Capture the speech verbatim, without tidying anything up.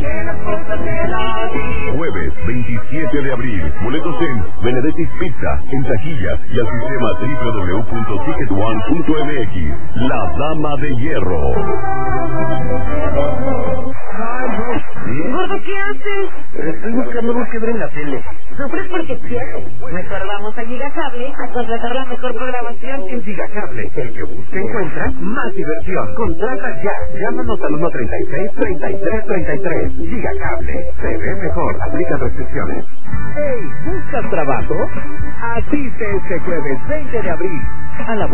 Jueves veintisiete de abril. Boletos en Benedetti's Pizza, en taquilla y al sistema doble u doble u doble u punto ticket one punto m x. La Dama de Hierro. Gordo, ¿qué haces? Estoy buscando algo que ver en la tele. Sufres porque quieres. Mejor vamos a Gigacable a contratar la mejor programación. En Gigacable, el que busca encuentra más diversión. Contrata ya. Llámanos al uno treinta y seis, treinta y tres treinta y tres. Gigacable. Se ve mejor. Aplica restricciones. Hey, ¿buscas trabajo? Asiste este jueves veinte de abril a la